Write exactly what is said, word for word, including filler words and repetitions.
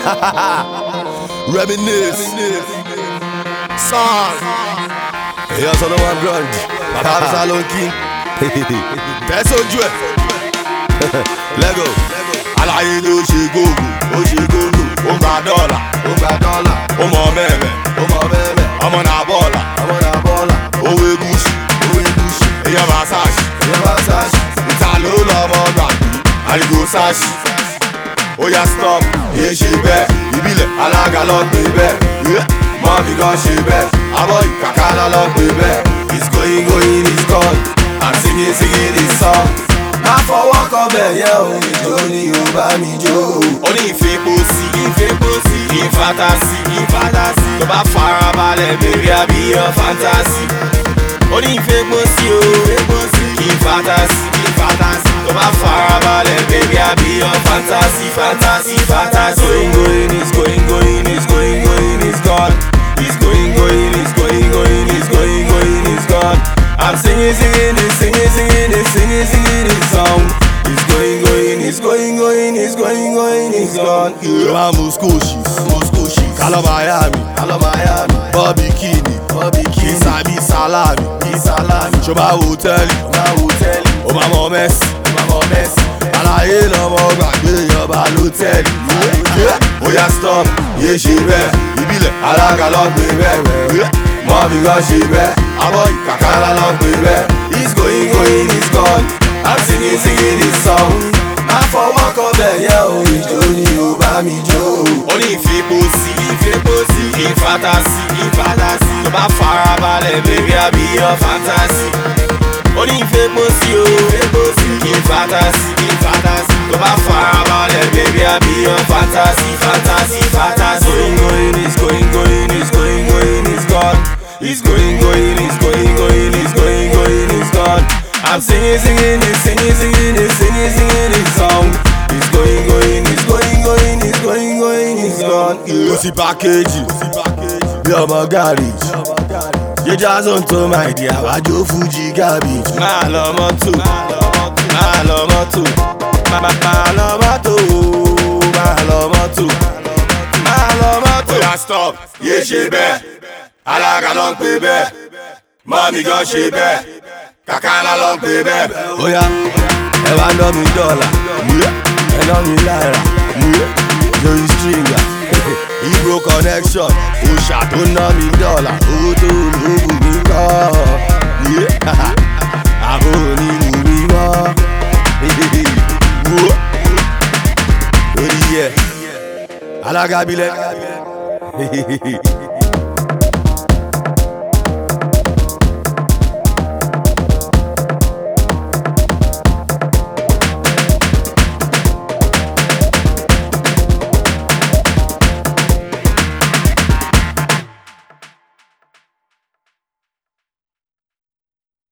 Reminisce. Song. Èèyàn sọ lọ́wọ́ grunge. Bàbá mi sá ló ń kí. Tẹ̀sán ojú ẹ̀. Lego. Aláyé ló ṣe gógó. Ó ṣe gógó. Ó gba dọ́là. Ó gba dọ́là. Ó mọ mẹ́mẹ́. Ó mọ mẹ́mẹ́. Ọmọ náà bọ́ọ̀là. Ọmọ náà bọ́ọ̀là. Owó egúsí. Owó egúsí. Èèyàn máa sáàsì. Èèyàn máa sáàsì. Ìta ló lọ́mọ gbàgbé. Àdìgò sáàsì. Ó yá stop. Yé ṣe bẹ́ẹ̀. Ìbílẹ̀ alága lọ pé bẹ́ẹ̀. Mọ́mí kan ṣe bẹ́ẹ̀. Àbọ̀ ìkàkálá lọ pé bẹ́ẹ̀. It's going going it's gone. I'm singing singing this song. Má fọwọ́ kan bẹ̀ yẹ òun ìjó ni yóò bá mi jó. Ó ní ìfipò sí ìfipò sí ìfantasi ìfantasi. Tó bá farabalẹ̀ bèrè àbíyàn fantasi. Ó ní ìfipò sí o ìfipò sí ìfantasi ìfantasi. Tó bá farabalẹ̀ bèrè àbíyàn fantasi fantasi fantasi. Going going is going going is going going is gone. It's going going is going going is going going is gone. I'm singing, singing, this, singing, singing, this, singing, singing this song. It's going, going, it's going, going, it's going, going, it's gone. Yeah, Moscow shit, Moscow shit. Kalo Miami, Kalo Miami. Bobby Kini, Bobby Kini. Isabi Salami, Salami. Shoba hotel, Shoba hotel. O ma mo Messi, o ma mo Messi. Alaye lọmọ gbàgbé yọba lọ́tẹ̀lì. Ó yá stop, yé ṣe bẹ́ẹ̀. Ìbílẹ̀ alága lọ pé bẹ́ẹ̀. Mọ́mí kan ṣe bẹ́ẹ̀. Àbọ̀ ìkàkálá lọ pé bẹ́ẹ̀. It's going going it's gone. I'm singing singing this song. Má fọwọ́ kan bẹ̀ yẹ òun ìjó ni yóò bá mi jó. Ó ní ìfipò sí ìfipò sí ìfantasi ìfantasi. Tó bá farabalẹ̀ bèrè àbíyàn fantasi. Ó ní ìfipò sí o ìfipò sí ìfantasi ìfantasi. Tó bá farabalẹ̀ bèrè àbíyàn fantasi fantasi fantasi. Going going it's going going it's going going it's gone. It's going, going, it's going, going, it's going, going, it's gone. I'm singing, singing, it's singing, singing, it's singing, singing this song. It's going, going, it's going, going, it's going, going, it's gone. Pussy package, you're my garage. You just on to my dear, Wajo Fuji garbage. My love too, my love too, my love too, my love too, my love too. Yeah, stop, yeah, she bad. Alága ló ń pè bẹ́ẹ̀, mọ́mí gan ṣe bẹ́ẹ̀, kàkálá ló ń pè bẹ́ẹ̀. Óyá ẹ wá ná mi dọ́là, ẹ ná mi náírà, lórí stringa, Igbo connection, òòṣà tó ná mi dọ́là, owó tó lóògùn mi kọ́, àbò onílù mi mọ́, lórí yẹ, alága bilẹ̀.